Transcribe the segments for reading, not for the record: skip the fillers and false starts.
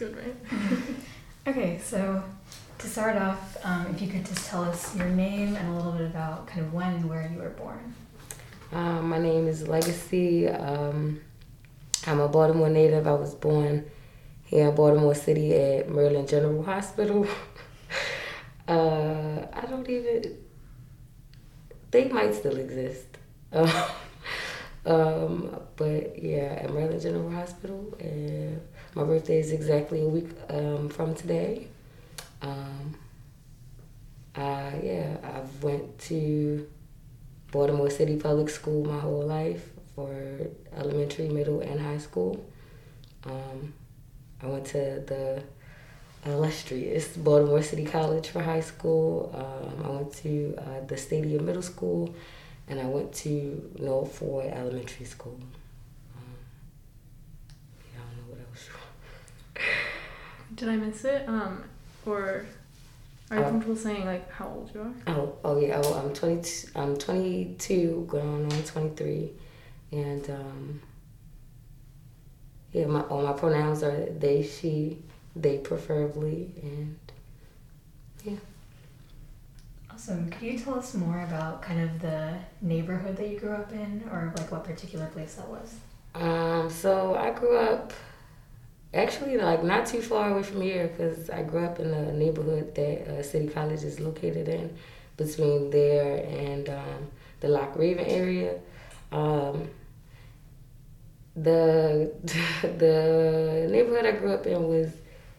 good, right? Okay, so to start off, if you could just tell us your name and a little bit about kind of when and where you were born. My name is Legacy. I'm a Baltimore native. I was born here in Baltimore City at Maryland General Hospital. I don't even... They might still exist. But yeah, at Maryland General Hospital. And my birthday is exactly a week from today. I went to Baltimore City Public School my whole life for elementary, middle, and high school. I went to the illustrious Baltimore City College for high school. I went to the Stadium Middle School, and I went to North Ford Elementary School. I don't know what else. Did I miss it? Or are you comfortable saying like how old you are? Oh yeah. I'm 22. I'm 22, going on 23, and all my pronouns are they, she, they preferably, and yeah. Awesome. Could you tell us more about kind of the neighborhood that you grew up in, or like what particular place that was? So I grew up actually like not too far away from here, because I grew up in the neighborhood that City College is located in, between there and the Loch Raven area. The neighborhood I grew up in was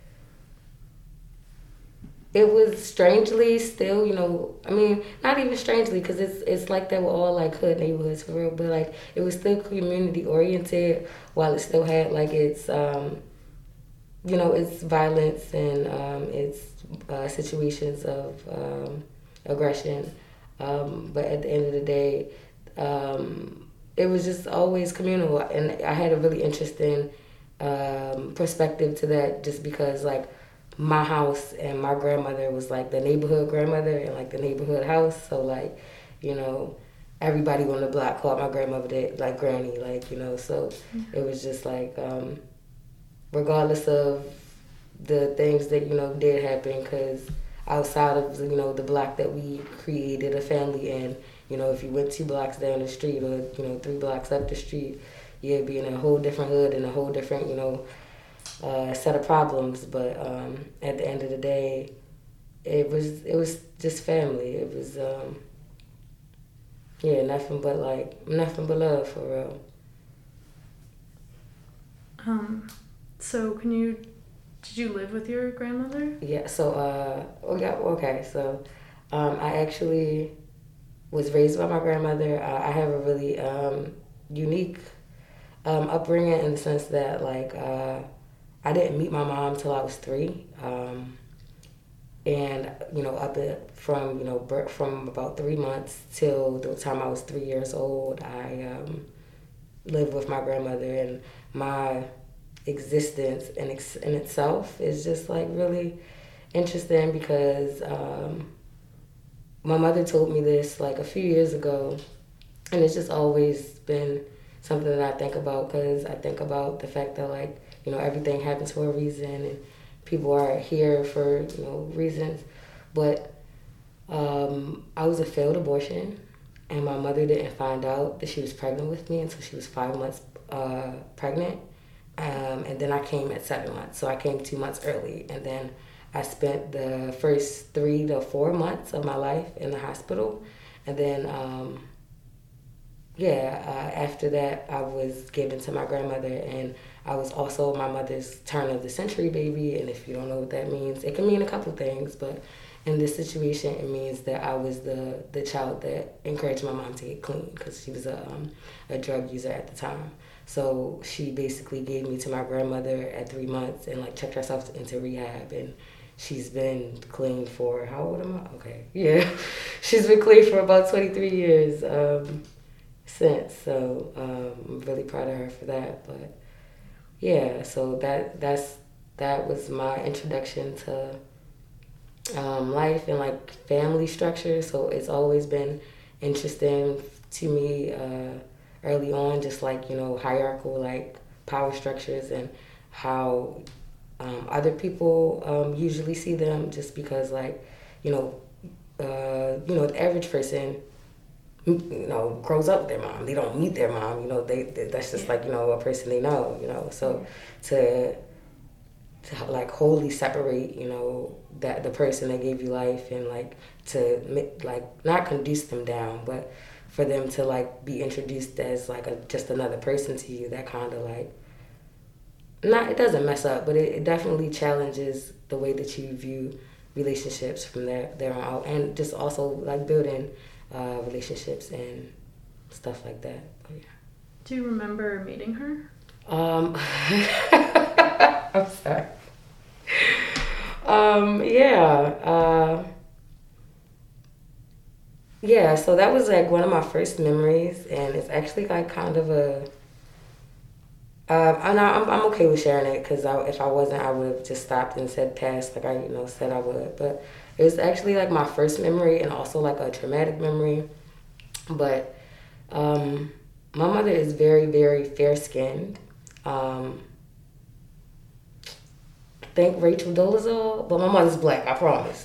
strangely still, I mean, not even strangely, because it's like that with all like hood neighborhoods for real, but like it was still community oriented while it still had like its its violence and its situations of aggression, but at the end of the day, it was just always communal, and I had a really interesting perspective to that, just because like my house and my grandmother was like the neighborhood grandmother and like the neighborhood house, so like everybody on the block called my grandmother like granny, like so it was just like regardless of the things that did happen, because outside of the block that we created a family in, if you went 2 blocks down the street or 3 blocks up the street, you'd be in a whole different hood and a whole different set of problems. But at the end of the day, it was just family. It was nothing but love for real. So did you live with your grandmother? Yeah, so so I actually was raised by my grandmother. I have a really unique upbringing, in the sense that like I didn't meet my mom till I was 3, and from about 3 months till the time I was 3 years old, I lived with my grandmother, and my existence in itself is just like really interesting, because my mother told me this like a few years ago, and it's just always been something that I think about, because I think about the fact that like everything happens for a reason, and people are here for reasons. But I was a failed abortion, and my mother didn't find out that she was pregnant with me until she was 5 months pregnant. And then I came at 7 months, so I came 2 months early, and then I spent the first 3 to 4 months of my life in the hospital, and then after that I was given to my grandmother, and I was also my mother's turn of the century baby. And if you don't know what that means, it can mean a couple things, but in this situation it means that I was the child that encouraged my mom to get clean, because she was a drug user at the time. So she basically gave me to my grandmother at 3 months and like checked herself into rehab, and she's been clean for, how old am I? Okay, yeah. She's been clean for about 23 years since, so I'm really proud of her for that. But yeah, so that was my introduction to life and like family structure. So it's always been interesting to me early on, just like hierarchical like power structures, and how Other people usually see them just because, like, the average person, grows up with their mom. They don't meet their mom. They that's just like a person they know. So to like wholly separate, that the person that gave you life and like to like not conduce them down, but for them to like be introduced as like just another person to you, that kind of like it doesn't mess up, but it definitely challenges the way that you view relationships from there on out, and just also like building relationships and stuff like that. But, yeah. Do you remember meeting her? I'm sorry. Yeah, so that was like one of my first memories, and it's actually like kind of a. I'm okay with sharing it because if I wasn't, I would have just stopped and said pass like I said I would. But it was actually like my first memory and also like a traumatic memory. But my mother is very, very fair skinned. Think Rachel Dolezal, but my mother's black. I promise.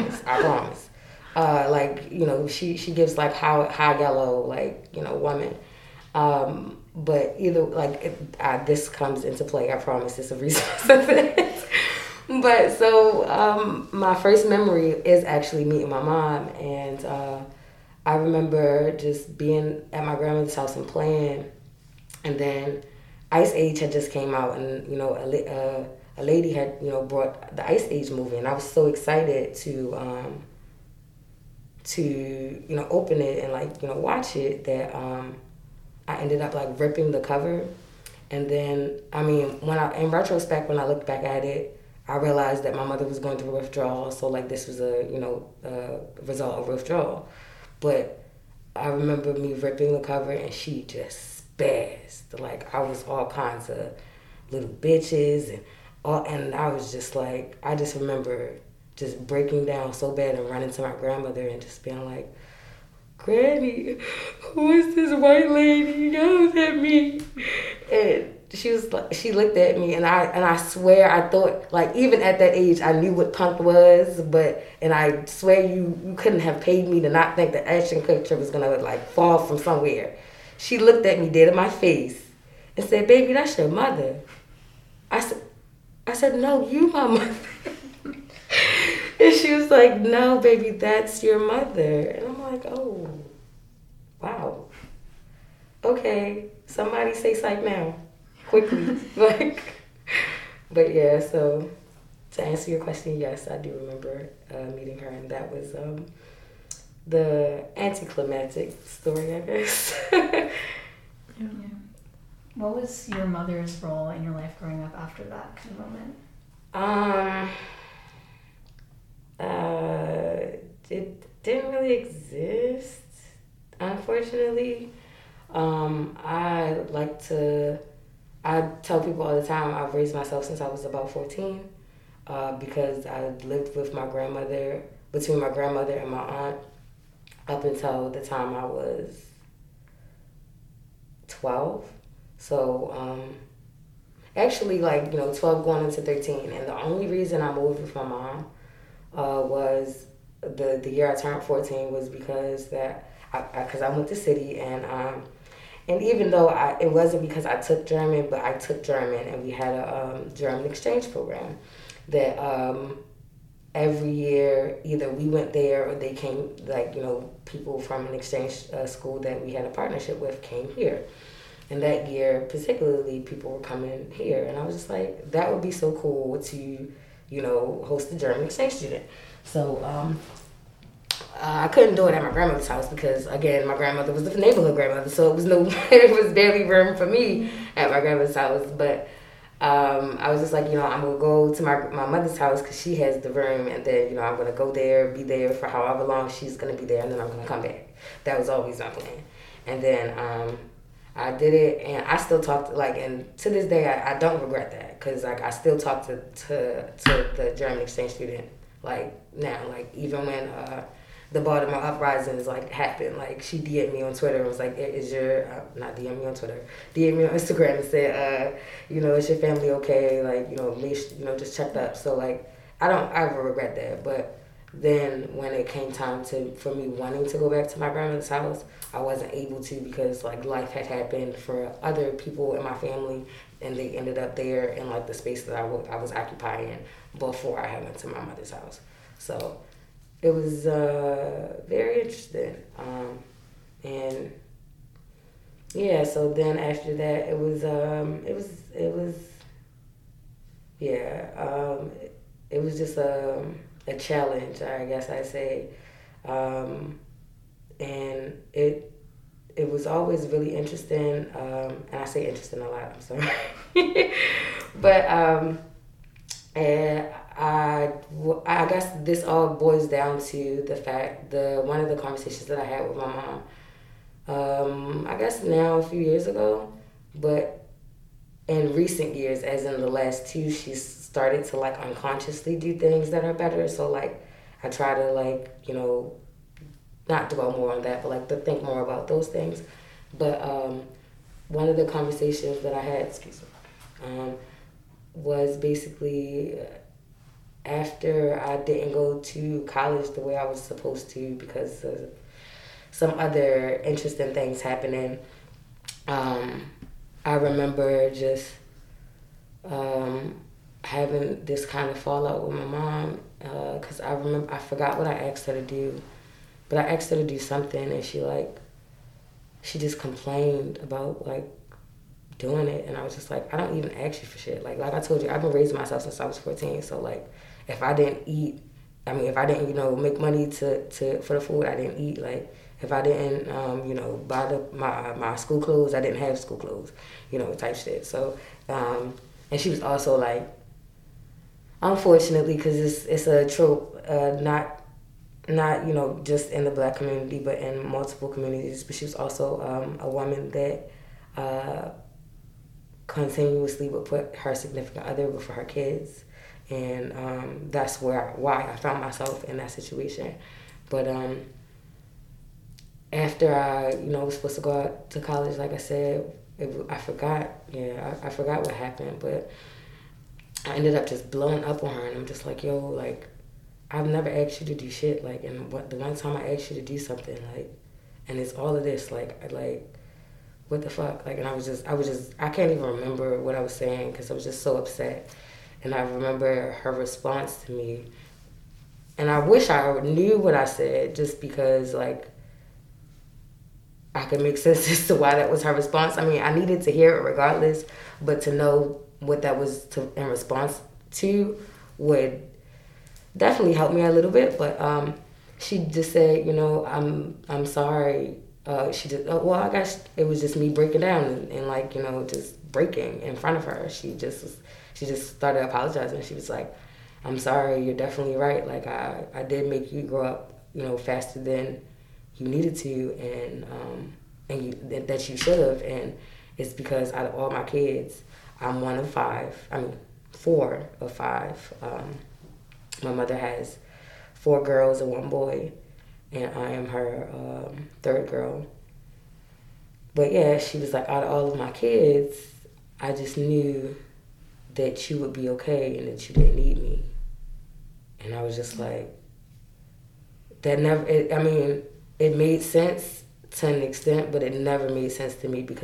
She gives like high yellow woman. But either this comes into play. I promise. It's a resource of it. But so my first memory is actually meeting my mom, and I remember just being at my grandmother's house and playing, and then Ice Age had just came out, and a lady had brought the Ice Age movie, and I was so excited to open it and watch it that I ended up ripping the cover. And then in retrospect, when I look back at it, I realized that my mother was going through withdrawal, so this was a result of withdrawal. But I remember me ripping the cover and she just spazzed. I was all kinds of little bitches and I was just I just remember just breaking down so bad and running to my grandmother and just being like, Granny, who is this white lady yelling at me? And she looked at me and I swear I thought even at that age I knew what punk was, and I swear you couldn't have paid me to not think that Ashton Kutcher was gonna fall from somewhere. She looked at me dead in my face and said, "Baby, that's your mother." I said, "No, you my mother." And she was like, "No, baby, that's your mother." And I'm like, "Oh, wow. Okay, somebody say psych now, quickly." But yeah, so to answer your question, yes, I do remember meeting her, and that was the anticlimactic story, I guess. Yeah. What was your mother's role in your life growing up after that kind of moment? It didn't really exist, unfortunately. I tell people all the time I've raised myself since I was about 14 because I lived with my grandmother, between my grandmother and my aunt, up until the time I was 12. So, actually 12 going into 13. And the only reason I moved with my mom was the year I turned 14 was because I went to city and even though it wasn't because I took German, but I took German and we had a German exchange program that every year either we went there or they came, people from an exchange school that we had a partnership with came here. And that year particularly people were coming here, and I was just like, that would be so cool to host a German exchange student. So I couldn't do it at my grandmother's house because, again, my grandmother was the neighborhood grandmother, so it was barely room for me at my grandmother's house. But I was just like, I'm going to go to my mother's house because she has the room, and then, I'm going to go there, be there for however long she's going to be there, and then I'm going to come back. That was always my plan. And then I did it, and I still talk and to this day, I don't regret that because, I still talk to the German exchange student, now. Even when the Baltimore uprisings like happened. Like she DM'd me on Twitter and was like, "Is your not DM me on Twitter, DM me on Instagram and said, is your family okay? Like just checked up." So like I don't ever regret that, but then when it came time for me wanting to go back to my grandmother's house, I wasn't able to because like life had happened for other people in my family, and they ended up there in like the space that I was occupying before I had went to my mother's house. So it was very interesting, and yeah. So then after that, it was just a challenge, I guess I'd say, and it was always really interesting, and I say interesting a lot. I'm sorry, but and I guess this all boils down to the fact one of the conversations that I had with my mom, I guess now a few years ago, but in recent years, as in the last 2, she's started to like unconsciously do things that are better. So like I try to like, not dwell more on that, but like to think more about those things. But one of the conversations that I had, was basically after I didn't go to college the way I was supposed to because of some other interesting things happening. I remember just having this kind of fallout with my mom because I forgot what I asked her to do, but I asked her to do something and she just complained about like doing it, and I was just like, I don't even ask you for shit. Like I told you, I've been raising myself since I was 14. So like, if I didn't make money for the food, I didn't eat. Like if I didn't buy my school clothes, I didn't have school clothes, type shit. So and she was also like, unfortunately, because it's a trope, not just in the Black community, but in multiple communities. But she was also a woman that continuously would put her significant other before her kids, and that's why I found myself in that situation. But after I was supposed to go out to college, like I said, I forgot what happened, but I ended up just blowing up on her, and I'm just like, yo, like I've never asked you to do shit, like, and the one time I asked you to do something, like, and it's all of this, like what the fuck? Like, and I was just, I can't even remember what I was saying because I was just so upset. And I remember her response to me. And I wish I knew what I said just because, like, I could make sense as to why that was her response. I mean, I needed to hear it regardless, but to know what that was in response to would definitely help me a little bit. But she just said, I'm sorry. She just, I guess it was just me breaking down and like, just breaking in front of her. She just started apologizing. She was like, I'm sorry, you're definitely right. Like I did make you grow up, faster than you needed to, and that you should have. And it's because out of all my kids, I'm 4 of 5. My mother has 4 girls and 1 boy. And I am her 3rd girl. But yeah, she was like, out of all of my kids, I just knew that you would be okay and that you didn't need me. And I was just like, it made sense to an extent, but it never made sense to me because